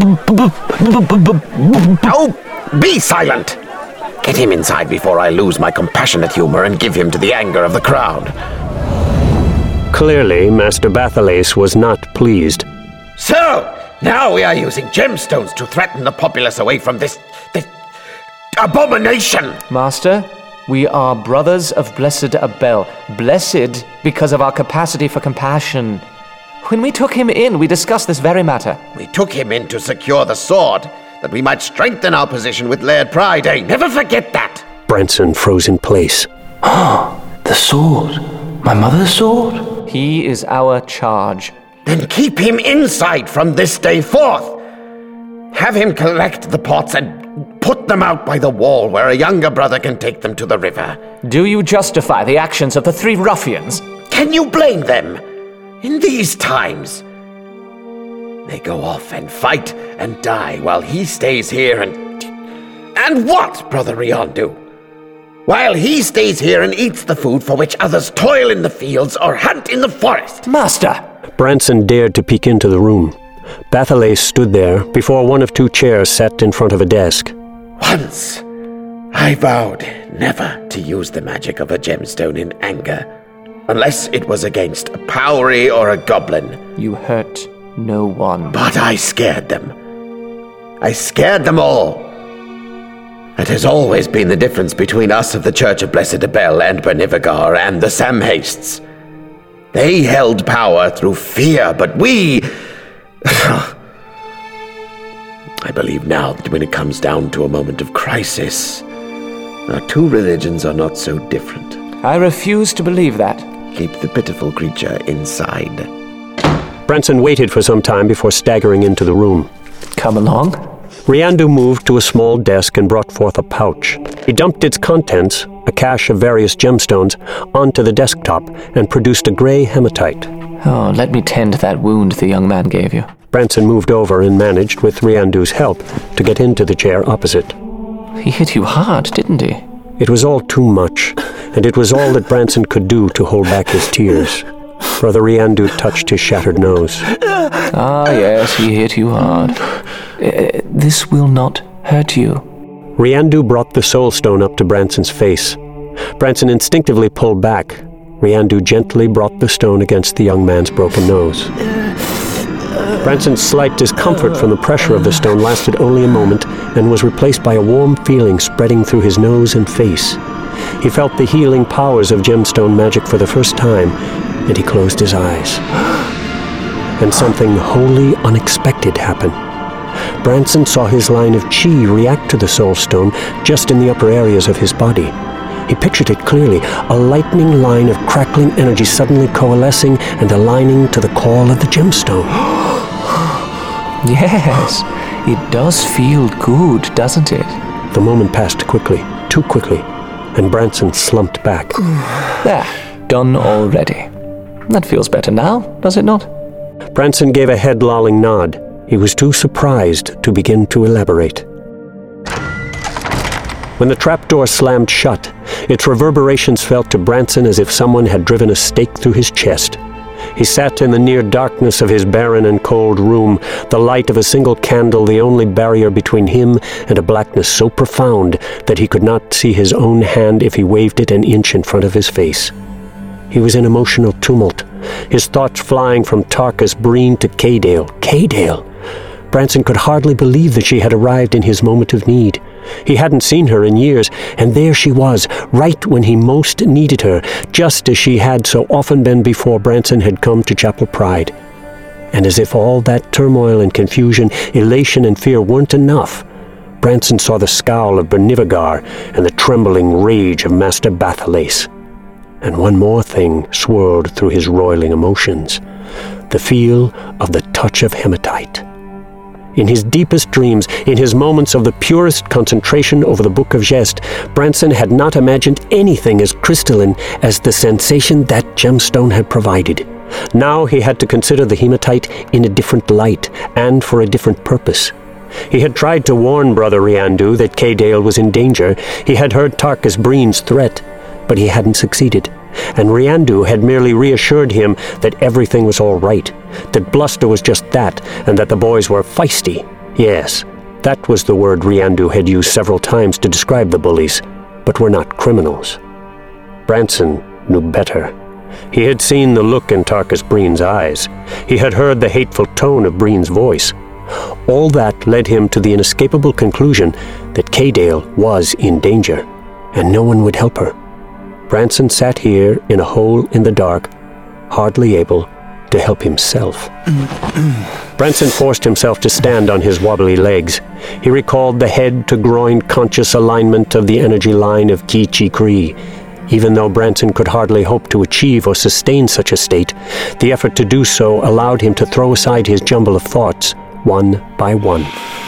Oh, be silent! Get him inside before I lose my compassionate humor and give him to the anger of the crowd. Clearly, Master Bathalace was not pleased. So, now we are using gemstones to threaten the populace away from this abomination! Master, we are brothers of Blessed Abel, blessed because of our capacity for compassion. When we took him in, we discussed this very matter. We took him in to secure the sword, that we might strengthen our position with Laird Priday. Never forget that! Branson froze in place. The sword. My mother's sword? He is our charge. Then keep him inside from this day forth. Have him collect the pots and put them out by the wall where a younger brother can take them to the river. Do you justify the actions of the three ruffians? Can you blame them? In these times, they go off and fight and die while he stays here and what, Brother Riandu? While he stays here and eats the food for which others toil in the fields or hunt in the forest. Master! Branson dared to peek into the room. Bathalace stood there before one of two chairs set in front of a desk. Once, I vowed never to use the magic of a gemstone in anger, unless it was against a Powery or a goblin. You hurt no one. But I scared them. I scared them all. It has always been the difference between us of the Church of Blessed Abel and Bernivagar and the Samhastes. They held power through fear, but we... I believe now that when it comes down to a moment of crisis, our two religions are not so different. I refuse to believe that. Keep the pitiful creature inside. Branson waited for some time before staggering into the room. Come along. Riandu moved to a small desk and brought forth a pouch. He dumped its contents, a cache of various gemstones, onto the desktop and produced a gray hematite. Oh, let me tend that wound the young man gave you. Branson moved over and managed, with Riandu's help, to get into the chair opposite. He hit you hard, didn't he? It was all too much, and it was all that Branson could do to hold back his tears. Brother Riandu touched his shattered nose. Ah, yes, he hit you hard. This will not hurt you. Riandu brought the soul stone up to Branson's face. Branson instinctively pulled back. Riandu gently brought the stone against the young man's broken nose. Branson's slight discomfort from the pressure of the stone lasted only a moment and was replaced by a warm feeling spreading through his nose and face. He felt the healing powers of gemstone magic for the first time, and he closed his eyes. And something wholly unexpected happened. Branson saw his line of chi react to the soul stone just in the upper areas of his body. He pictured it clearly, a lightning line of crackling energy suddenly coalescing and aligning to the call of the gemstone. Yes, it does feel good, doesn't it? The moment passed quickly, too quickly, and Branson slumped back. There, done already. That feels better now, does it not? Branson gave a head-lolling nod. He was too surprised to begin to elaborate. When the trapdoor slammed shut, its reverberations felt to Branson as if someone had driven a stake through his chest. He sat in the near darkness of his barren and cold room, the light of a single candle the only barrier between him and a blackness so profound that he could not see his own hand if he waved it an inch in front of his face. He was in emotional tumult, his thoughts flying from Tarkus Breen to Cadale. Cadale! Branson could hardly believe that she had arrived in his moment of need. He hadn't seen her in years, and there she was, right when he most needed her, just as she had so often been before Branson had come to Chapel Pride. And as if all that turmoil and confusion, elation and fear weren't enough, Branson saw the scowl of Bernivagar and the trembling rage of Master Bathalace. And one more thing swirled through his roiling emotions, the feel of the touch of hematite. In his deepest dreams, in his moments of the purest concentration over the Book of Gest, Branson had not imagined anything as crystalline as the sensation that gemstone had provided. Now he had to consider the hematite in a different light, and for a different purpose. He had tried to warn Brother Riandu that Cadale was in danger. He had heard Tarkus Breen's threat, but he hadn't succeeded. And Riandu had merely reassured him that everything was all right, that bluster was just that, and that the boys were feisty. Yes, that was the word Riandu had used several times to describe the bullies, but were not criminals. Branson knew better. He had seen the look in Tarkus Breen's eyes. He had heard the hateful tone of Breen's voice. All that led him to the inescapable conclusion that Cadale was in danger, and no one would help her. Branson sat here in a hole in the dark, hardly able to help himself. Branson forced himself to stand on his wobbly legs. He recalled the head-to-groin conscious alignment of the energy line of Ki Chi Kri. Even though Branson could hardly hope to achieve or sustain such a state, the effort to do so allowed him to throw aside his jumble of thoughts, one by one.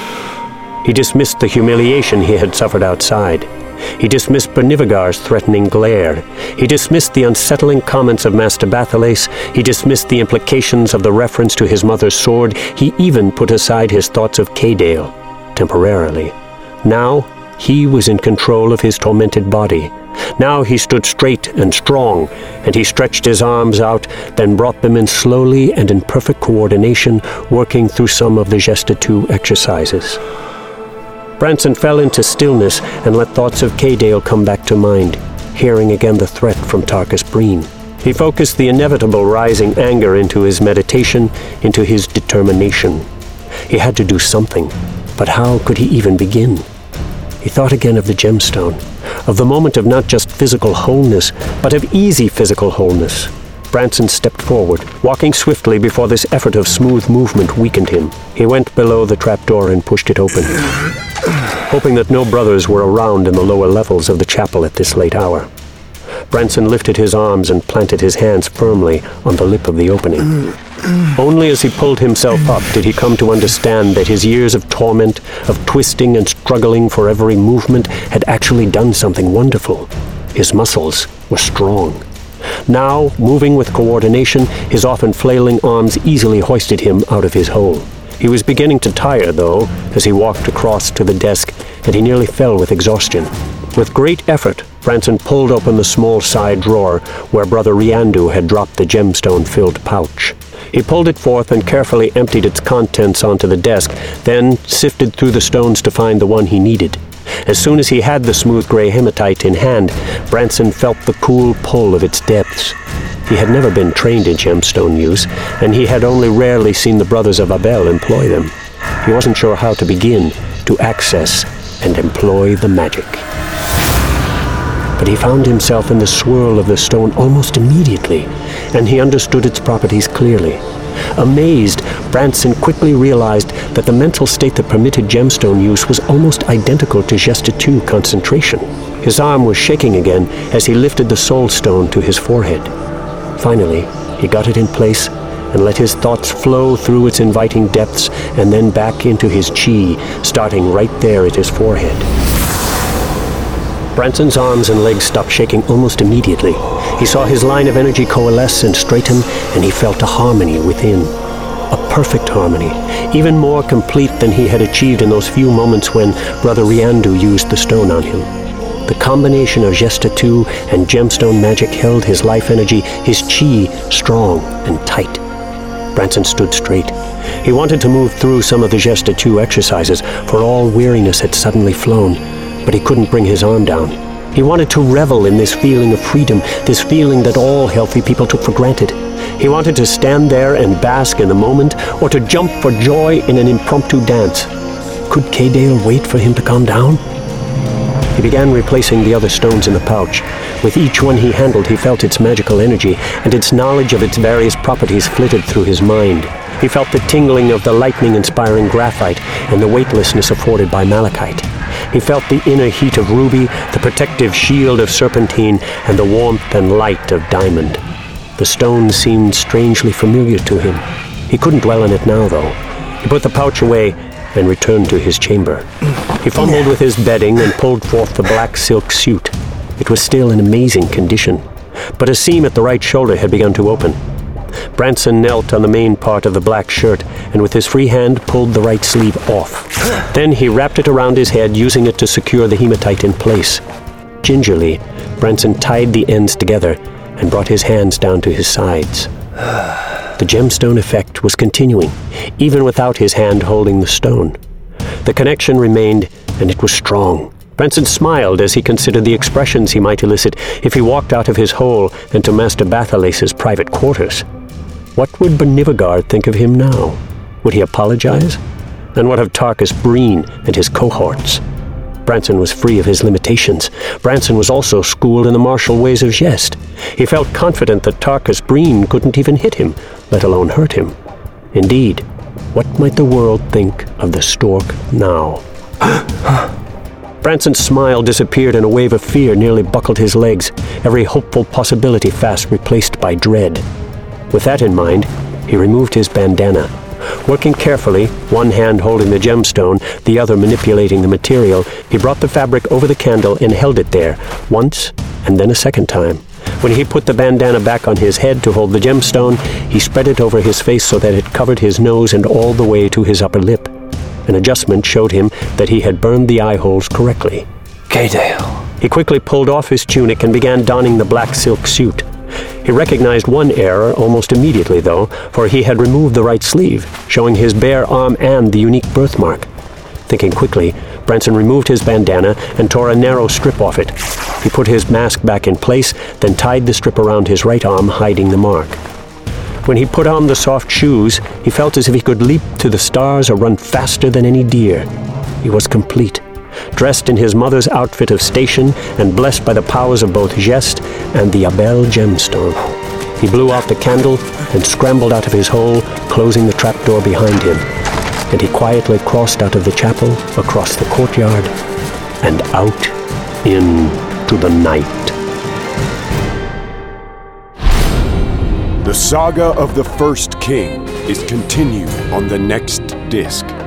He dismissed the humiliation he had suffered outside. He dismissed Bernivagar's threatening glare. He dismissed the unsettling comments of Master Bathalace. He dismissed the implications of the reference to his mother's sword. He even put aside his thoughts of Cadale, temporarily. Now he was in control of his tormented body. Now he stood straight and strong, and he stretched his arms out, then brought them in slowly and in perfect coordination, working through some of the Gesta-2 exercises. Branson fell into stillness and let thoughts of Cadale come back to mind, hearing again the threat from Tarkus Breen. He focused the inevitable rising anger into his meditation, into his determination. He had to do something, but how could he even begin? He thought again of the gemstone, of the moment of not just physical wholeness, but of easy physical wholeness. Branson stepped forward, walking swiftly before this effort of smooth movement weakened him. He went below the trapdoor and pushed it open, hoping that no brothers were around in the lower levels of the chapel at this late hour. Branson lifted his arms and planted his hands firmly on the lip of the opening. Only as he pulled himself up did he come to understand that his years of torment, of twisting and struggling for every movement, had actually done something wonderful. His muscles were strong. Now, moving with coordination, his often flailing arms easily hoisted him out of his hole. He was beginning to tire, though, as he walked across to the desk, and he nearly fell with exhaustion. With great effort, Branson pulled open the small side drawer where Brother Riandu had dropped the gemstone-filled pouch. He pulled it forth and carefully emptied its contents onto the desk, then sifted through the stones to find the one he needed. As soon as he had the smooth gray hematite in hand, Branson felt the cool pull of its depths. He had never been trained in gemstone use, and he had only rarely seen the brothers of Abel employ them. He wasn't sure how to begin to access and employ the magic. But he found himself in the swirl of the stone almost immediately, and he understood its properties clearly. Amazed, Branson quickly realized that the mental state that permitted gemstone use was almost identical to Gesta 2 concentration. His arm was shaking again as he lifted the soul stone to his forehead. Finally, he got it in place and let his thoughts flow through its inviting depths and then back into his chi, starting right there at his forehead. Branson's arms and legs stopped shaking almost immediately. He saw his line of energy coalesce and straighten, and he felt a harmony within. A perfect harmony, even more complete than he had achieved in those few moments when Brother Riandu used the stone on him. The combination of Gesta 2 and gemstone magic held his life energy, his chi, strong and tight. Branson stood straight. He wanted to move through some of the Gesta 2 exercises, for all weariness had suddenly flown, but he couldn't bring his arm down. He wanted to revel in this feeling of freedom, this feeling that all healthy people took for granted. He wanted to stand there and bask in the moment, or to jump for joy in an impromptu dance. Could K-Dale wait for him to calm down? He began replacing the other stones in the pouch. With each one he handled, he felt its magical energy, and its knowledge of its various properties flitted through his mind. He felt the tingling of the lightning-inspiring graphite and the weightlessness afforded by malachite. He felt the inner heat of ruby, the protective shield of serpentine, and the warmth and light of diamond. The stone seemed strangely familiar to him. He couldn't dwell on it now, though. He put the pouch away and returned to his chamber. He fumbled with his bedding and pulled forth the black silk suit. It was still in amazing condition, but a seam at the right shoulder had begun to open. Branson knelt on the main part of the black shirt and with his free hand pulled the right sleeve off. Then he wrapped it around his head, using it to secure the hematite in place. Gingerly, Branson tied the ends together and brought his hands down to his sides. The gemstone effect was continuing, even without his hand holding the stone. The connection remained, and it was strong. Branson smiled as he considered the expressions he might elicit if he walked out of his hole and to Master Bathalace's private quarters. What would Bernivagard think of him now? Would he apologize? And what of Tarkus Breen and his cohorts? Branson was free of his limitations. Branson was also schooled in the martial ways of Gest. He felt confident that Tarkus Breen couldn't even hit him, let alone hurt him. Indeed, what might the world think of the stork now? Branson's smile disappeared and a wave of fear nearly buckled his legs, every hopeful possibility fast replaced by dread. With that in mind, he removed his bandana. Working carefully, one hand holding the gemstone, the other manipulating the material, he brought the fabric over the candle and held it there, once and then a second time. When he put the bandana back on his head to hold the gemstone, he spread it over his face so that it covered his nose and all the way to his upper lip. An adjustment showed him that he had burned the eye holes correctly. K-Dale. He quickly pulled off his tunic and began donning the black silk suit. He recognized one error almost immediately, though, for he had removed the right sleeve, showing his bare arm and the unique birthmark. Thinking quickly, Branson removed his bandana and tore a narrow strip off it. He put his mask back in place, then tied the strip around his right arm, hiding the mark. When he put on the soft shoes, he felt as if he could leap to the stars or run faster than any deer. He was complete, dressed in his mother's outfit of station and blessed by the powers of both Gest and the Abel gemstone. He blew out the candle and scrambled out of his hole, closing the trapdoor behind him. And he quietly crossed out of the chapel, across the courtyard, and out into the night. The saga of the First King is continued on the next disc.